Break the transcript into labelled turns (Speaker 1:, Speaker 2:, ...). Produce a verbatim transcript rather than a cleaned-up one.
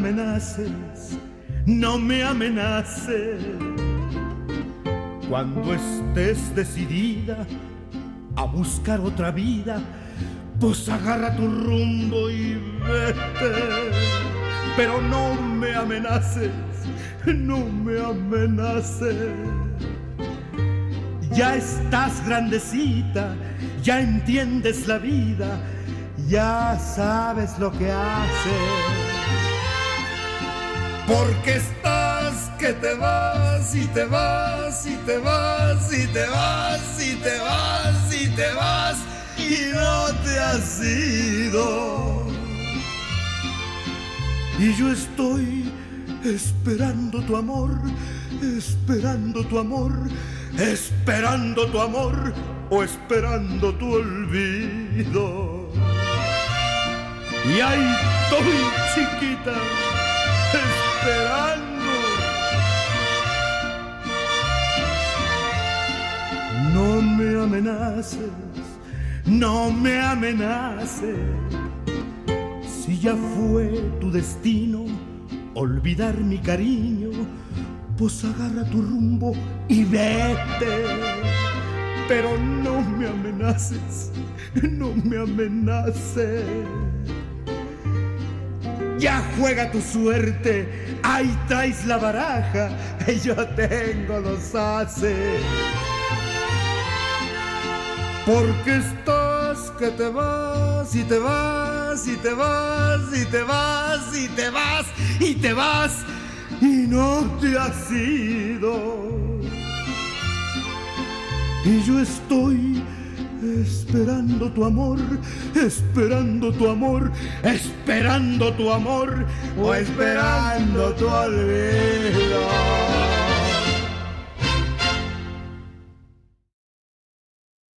Speaker 1: amenaces, no me amenaces. Cuando estés decidida a buscar otra vida, pues agarra tu rumbo y vete. Pero no me amenaces, no me amenaces. Ya estás grandecita, ya entiendes la vida, ya sabes lo que haces. Porque estás que te vas y te vas y te vas y te vas y te vas y te vas y no te has ido. Y yo estoy esperando tu amor, esperando tu amor, esperando tu amor o esperando tu olvido. Y ahí estoy, chiquita, esperando. No me amenaces, no me amenaces. Si ya fue tu destino olvidar mi cariño, pues agarra tu rumbo y vete. Pero no me amenaces, no me amenaces. Ya juega tu suerte, ahí traes la baraja, yo tengo los ases. Porque estás que te vas y te vas y te vas y te vas y te vas y te vas y no te has ido. Y yo estoy esperando tu amor, esperando tu amor, esperando tu amor o esperando tu olvido.